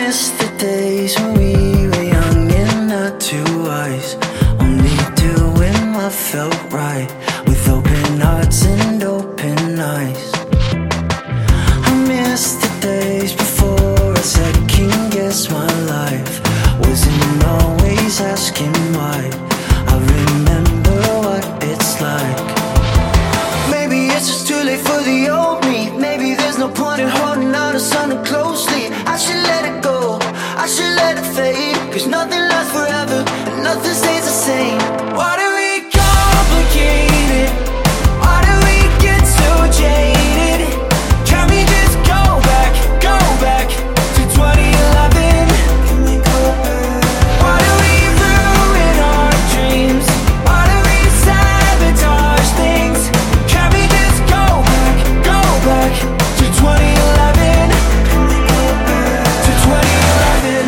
miss the days when we were young and not too wise, only doing what felt right, with open hearts and open eyes. I miss the days before I second guessed my life, wasn't always asking why. I remember what it's like. Maybe it's just too late for the old me. Maybe there's no point in holding on to something closely. I should let it go, I should let it fade, 'cause nothing lasts forever and nothing stays the same. Why do we complicate it? Why do we get so jaded? Can we just go back to 2011? Can we go back? Why do we ruin our dreams? Why do we sabotage things? Can we just go back to 2011? Can we go back to 2011?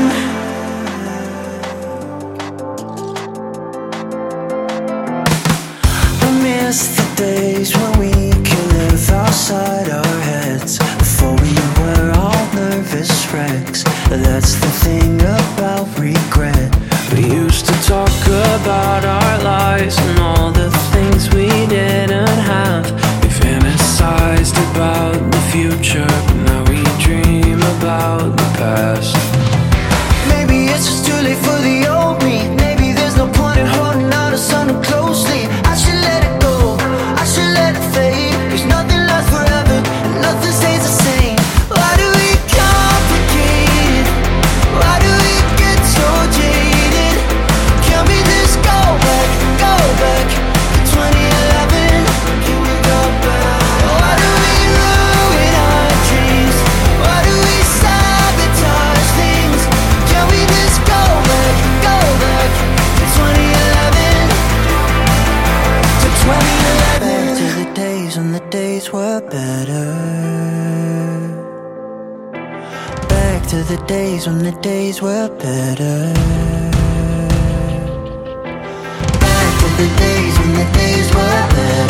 I miss the days when we could live outside our heads, before we were all nervous wrecks. That's the thing about regret. We used to talk about our lives and all the things we didn't have. We fantasized about the future, but now we dream about the past. Maybe it's just too late for the old me. Maybe there's no point in holding on to something closely. I should let it go, I should let it fade, 'cause nothing lasts forever and nothing stays the same. Why do we complicate it? Why do we get so jaded? Can we just go back to 2011? Can we go back? Why do we ruin our dreams? Why do we sabotage things? Can we just go back to 2011? To 2011. Back to the days when the days were better. Back to the days when the days were better. Back to the days when the days were better.